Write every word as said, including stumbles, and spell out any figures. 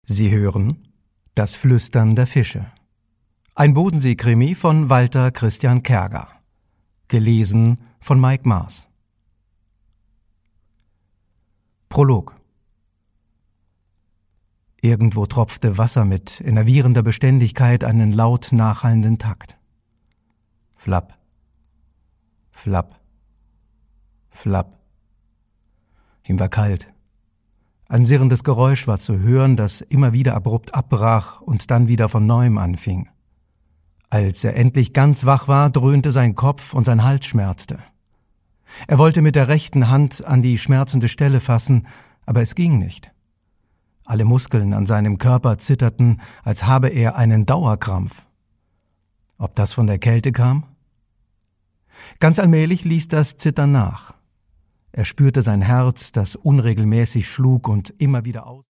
Sie hören Das Flüstern der Fische. Ein Bodensee-Krimi von Walter Christian Kerger. Gelesen von Mike Maas. Prolog. Irgendwo tropfte Wasser mit enervierender Beständigkeit einen laut nachhallenden Takt. Flapp, flapp, flapp. Ihm war kalt. Ein sirrendes Geräusch war zu hören, das immer wieder abrupt abbrach und dann wieder von neuem anfing. Als er endlich ganz wach war, dröhnte sein Kopf und sein Hals schmerzte. Er wollte mit der rechten Hand an die schmerzende Stelle fassen, aber es ging nicht. Alle Muskeln an seinem Körper zitterten, als habe er einen Dauerkrampf. Ob das von der Kälte kam? Ganz allmählich ließ das Zittern nach. Er spürte sein Herz, das unregelmäßig schlug und immer wieder aus.